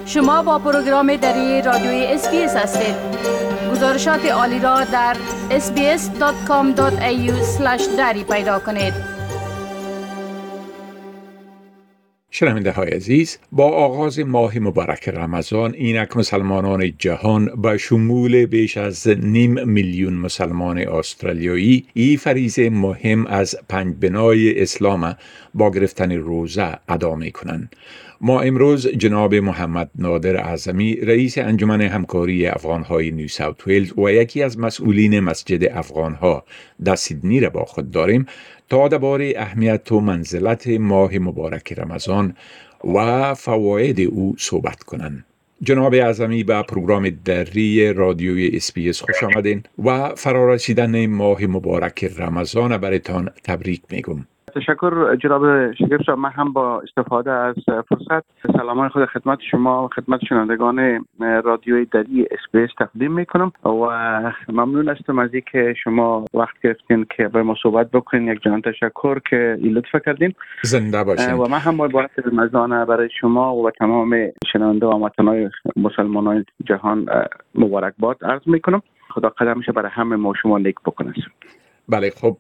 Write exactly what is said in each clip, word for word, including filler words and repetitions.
شما با پروگرام دری رادیوی اس بی اس هستید. گزارشات عالی را در اس بی اس دات کام دات ای یو اسلش دری پیدا کنید. شنونده های عزیز، با آغاز ماه مبارک رمضان اینک مسلمانان جهان به شمول بیش از نیم میلیون مسلمان استرالیایی این فریضه مهم از پنج بنای اسلام با گرفتن روزه ادا می کنند. ما امروز جناب محمد نادر اعظمی رئیس انجمن همکاری افغانهای نیو ساوت ویلز و یکی از مسئولین مسجد افغانها در سیدنی را با خود داریم تا درباره اهمیت و منزلت ماه مبارک رمضان و فواید او صحبت کنند. جناب اعظمی به پروگرام دری رادیوی اس بی اس خوش آمدین و فرارسیدن ماه مبارک رمضان برایتان تبریک میگم. تشکر جناب شگفت صاحب. من هم با استفاده از فرصت سلامای خود خدمت شما و خدمت شنوندگان رادیوی دری اس بی اس تقدیم میکنم و ممنون هستم از اینکه شما وقت گرفتین که با ما صحبت بکنین. یک جان تشکر که این لطف کردین. زنده باشین. و من هم مبارک رمضان برای شما و تمام شنونده و هموطنان مسلمانان جهان مبارکباد عرض میکنم. خدا قدمش برای همه ما شما نیک بکنه. بله، خب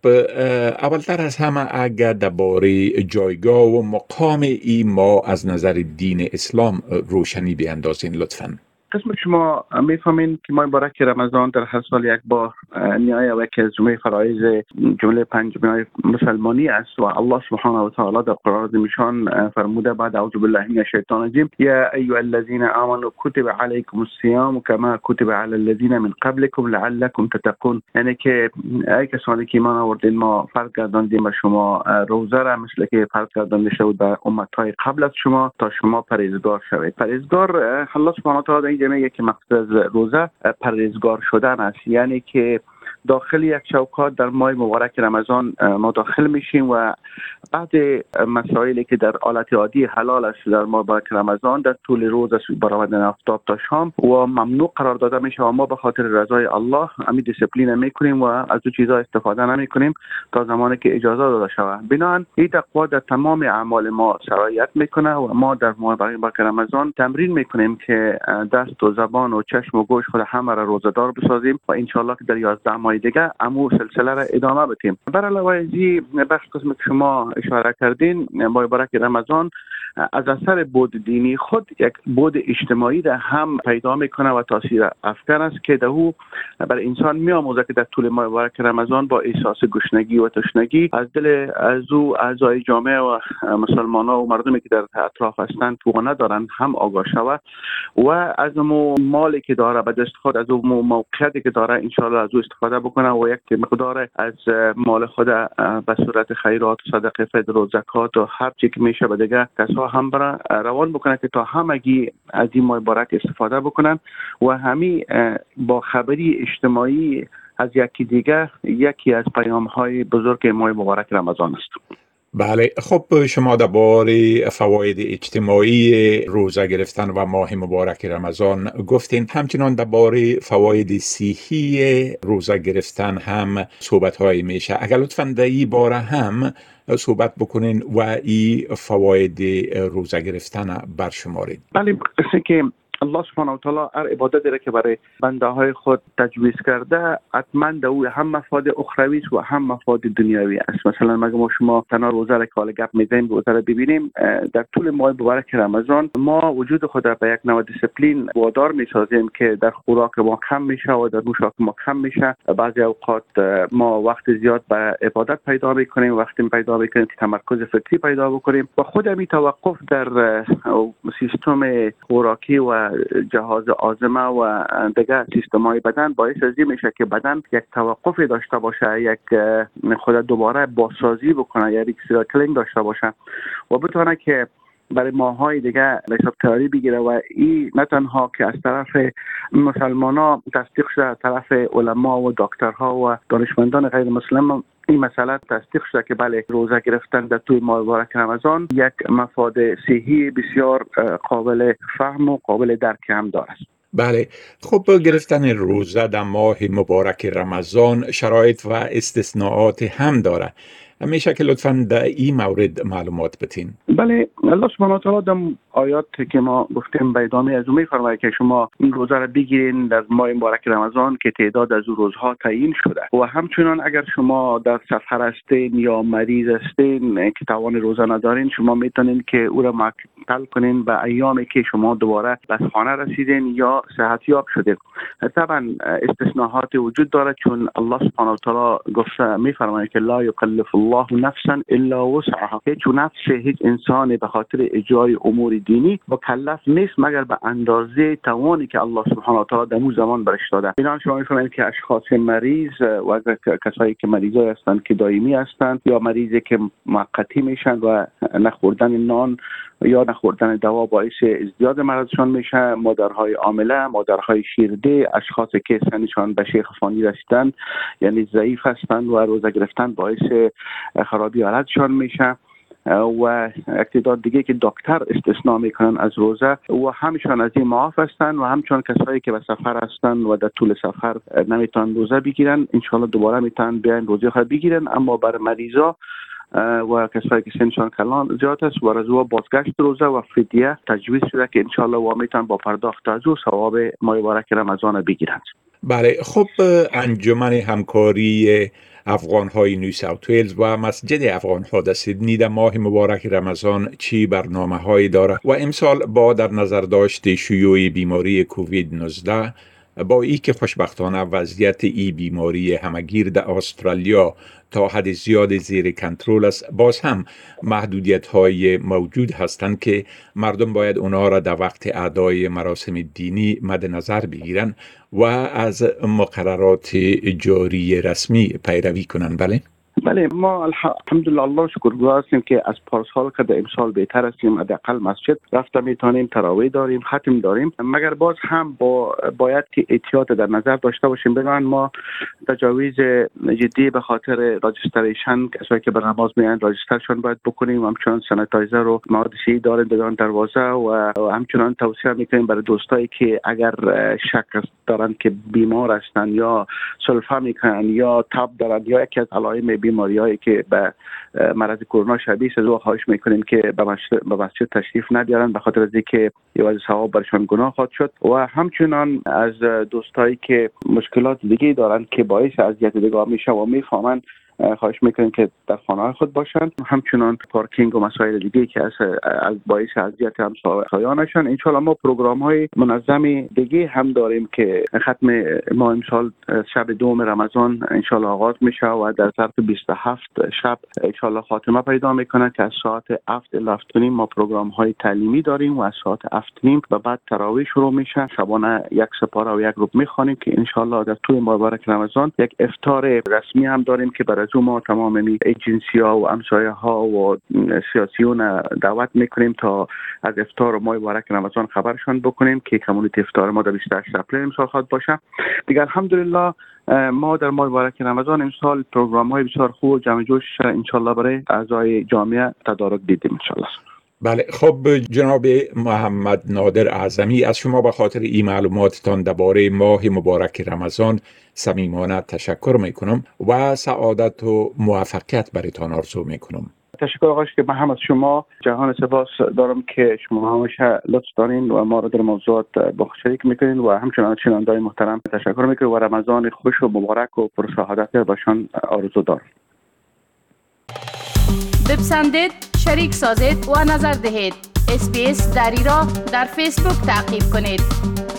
اولتر از همه اگر درباره جایگاه و مقام این ما از نظر دین اسلام روشنی بیاندازین لطفاً. قسم شما میفهمین که ماه مبارک رمضان در هر سال یک بار نیای و یکی از جمله فرایض جمله پنج بنای مسلمانی است و الله سبحانه و تعالی در قرآن عظیمشان فرموده بعد اعوذ بالله من الشیطان الرجیم یا ایها الذین آمنوا کتب علیکم الصیام کما کتب علی الذین من قبلکم لعلکم تتقون. یعنی که ای کسانی که ایمان آوردین ما فرض گرداندیم بر شما روزه را مثل که فرض گردانده شد به امتهای قبل از شما تا شما پرهیزگار شوید. پرهیزگار الله سبحانه و تعالی میگه که مقصد از روزه پرهیزگار شدن است. یعنی که داخل یک شوکات در ماه مبارک رمضان ما داخل میشیم و بعد مسائلی که در حالت عادی حلال است در ماه مبارک رمضان در طول روز از برآمدن آفتاب تا شام و ممنوع قرار داده میشه و ما به خاطر رضای الله همین دیسپلین میکنیم و از اون چیزا استفاده نمیکنیم تا زمانی که اجازه داده شود. بنابراین این تقوا در تمام اعمال ما سرایت میکنه و ما در ماه مبارک رمضان تمرین میکنیم که دست و زبان و چشم و گوش خود همه را روزه‌دار بسازیم و ان شاء الله که در یازده ماه دیگه امو سلسله را ادامه بدیم. بر علاوه از این بخش قسم که شما اشاره کردین ماه مبارک رمضان از اثر بود دینی خود یک بود اجتماعی ده هم پیدا میکنه و تاثیر افکن است که ده بر انسان میآموزه که در طول ماه مبارک رمضان با احساس گشنگی و تشنگی از دل از او اعضای جامعه و مسلمانان و مردمی که در اطراف هستند تو ندارن هم آگاه شود و از مو مالی که داره به دست خود از اون موقعیتی که داره ان شاء الله از او استفاده بکنه و یک مقدار از مال خود به صورت خیرات و صدقه فطر و زکات و هر چی که میشه به دیگه کسا هم برای روان بکنه که تا همگی از این ماه مبارک استفاده بکنن و همین با خبری اجتماعی از یکی دیگه یکی از پیام های بزرگ ماه مبارک رمضان است. بله، خب شما درباره فواید اجتماعی روزه گرفتن و ماه مبارک رمضان گفتین، همچنان درباره فواید صحی روزه گرفتن هم صحبت های میشه. اگر لطفاً در این باره هم صحبت بکنین و این فواید روزه گرفتن برشمارید. بله، مثل که الله سبحانه و تعالی هر عبادتی را که برای بنده های خود تجویز کرده حتما در او هم مفاد اخروی و هم مفاد دنیوی است. مثلا مگه ما شما تنها روزه را که حال گپ میزنیم روزه را ببینیم در طول ماه مبارک رمضان ما وجود خود را به یک نوع دیسپلین وادار میسازیم که در خوراک ما کم میشه و در نوشاک ما کم میشه. بعضی اوقات ما وقت زیاد به عبادت پیدا میکنیم، وقتی پیدا میکنیم که تمرکز فکری پیدا بکنیم و خود همین توقف در سیستم خوراکی و جهاز هاضمه و دیگر سیستم‌های بدن باعث از این میشه که بدن یک توقفی داشته باشه، یک خود دوباره بازسازی بکنه، یک ریسایکلینگ داشته باشه و بتونه که برای ماهای دیگه حساب تیاری بگیره و این نه تنها که از طرف مسلمانان تصدیق شده، از طرف علما و دکترها و دانشمندان غیر مسلم این مسئله تصدیق شده که بله روزه گرفتن در طول ماه مبارک رمضان یک مفاد صحی بسیار قابل فهم و قابل درک هم داره. بله، خب گرفتن روزه در ماه مبارک رمضان شرایط و استثناءات هم داره. میشه که لطفاً در این مورد معلومات بتین؟ بله، الله سبحانه و تعالی در آیات که ما گفتیم به ادامه از اون می‌فرماید که شما این روزه را بگیرین در ماه مبارک رمضان که تعداد از روزها تعیین شده و همچنان اگر شما در سفر هستین یا مریض هستین که توان روزه ندارین، شما میتونین که او را معطل کنین به ایامی که شما دوباره به خانه رسیدین یا صحتیاب شدین. طبعا استثناءات وجود داره، چون الله سبحانه و تعالی گفته می‌فرماید که لا یکلف الله نفسا الا وسعها. هیچ نفس، هیچ انسان به خاطر اجرای امور دینی مکلف نیست مگر به اندازه توانی که الله سبحانه و تعالی در اون زمان برش داده. اینا شما می‌فهمید که اشخاص مریض و کسایی که مریضای هستند که دائمی هستند یا مریضی که موقتی میشن و نخوردن نان یا نخوردن دوا باعث ازدیاد مرضشان میشه، مادرهای حامله، مادرهای شیرده، اشخاصی که سنشان به شیخوانی رسیدن یعنی ضعیف هستند و روزه گرفتن باعث خرابی حالتشان میشه و اقتدار دیگه که دکتر استثناء میکنن از روزه و همشان از این معاف هستن و همچون کسایی که به سفر هستن و در طول سفر نمیتونن روزه بگیرن انشالله دوباره میتونن بیاین روزه خود بگیرن. اما بر مریضا و کسایی که سنشان کلان زیاد است و رضا بازگشت روزه و فدیه تجویز شده که انشالله و میتونن با پرداخت از او ثواب ماه مبارک رمضان بگیرند. بله، خب انجمن همکاری افغان‌های نیو ساوت ویلز و مسجد افغان‌ها در سیدنی در ماه مبارک رمضان چی برنامه‌هایی داره و امسال با در نظر داشت شیوع بیماری کووید نوزده با ای که خوشبختانه وضعیت ای بیماری همگیر در استرالیا تا حد زیاد زیر کنترل است، باز هم محدودیت های موجود هستند که مردم باید اونها را در وقت ادای مراسم دینی مد نظر بگیرن و از مقررات جاری رسمی پیروی کنند. بله بله، ما الحمدلله الله شکرگزار هستیم که از پارسال که در امسال بهتر هستیم. حداقل مسجد رفته میتونیم، تراویح داریم، ختم داریم، مگر باز هم با باید که احتیاط در نظر داشته باشیم. بنابراین ما تجاویز جدی به خاطر راجستریشن کسایی که به نماز میان راجسترشون باید بکنیم. همچنان سانیتایزر و مواد سی داریم در دروازه و همچنان توصیه میکنیم برای دوستایی که اگر شک دارن که بیمار هستن یا سلفه میکنن یا تب دارن یا یکی از علائم بیماریایی که به مرض کرونا شبیه است، خواهش میکنیم که به مسجد, به مسجد تشریف ندارن به خاطر از اینکه یوازه ثواب برشون گناه خواهد شد. و همچنان از دوستایی که مشکلات دیگه دارن که باعث اذیت دیگه میشه و میفهمن، خواهش میکنیم که در خانه خود باشند. همچنان پارکینگ و مسائل دیگه که از باعث اذیت همسایه‌هاشون. ان شاء الله ما پروگرام های منظم دیگه هم داریم که ختم ما امسال شب دوم رمضان ان شاء الله آغاز میشه و در ظرف بیست و هفت شب ان شاء الله خاتمه پیدا میکنه که از ساعت هفت الی هفت و نیم ما پروگرام های تعلیمی داریم و از ساعت هفت و نیم و بعد تراویح شروع میشه. شبانه یک سپاره و یک گروپ میخوانیم که ان شاء الله در طول مبارک رمضان یک افطار رسمی هم داریم که برای ما تمام ایجنسی‌ها و همسایه‌ها و سیاسیون دعوت میکنیم تا از افطار ماه مبارک رمضان خبرشان بکنیم که کمیونیتی افطار ما در بیست و هشت اپریل امسال خواهد باشه. دیگر الحمدلله ما در ماه مبارک رمضان امسال پروگرام‌های بسیار خوب و جمع جوش ان شاء الله برای اعضای جامعه تدارک دیدیم ان شاء الله. بله، خب جناب محمد نادر اعظمی، از شما به خاطر این معلوماتتان درباره ماه مبارک رمضان صمیمانه تشکر میکنم و سعادت و موفقیت برایتان آرزو میکنم. تشکر آقای که من هم از شما جهان سپاس دارم که شما همیشه لطف دارین و ما را در موضوعات با شریک میکنین و همچنان شنوندگان محترم تشکر میکنم و رمضان خوش و مبارک و پر سعادت باشان آرزو دارم. بپسندید، شریک سازید و نظر دهید. اس بی اس دری را در فیسبوک تعقیب کنید.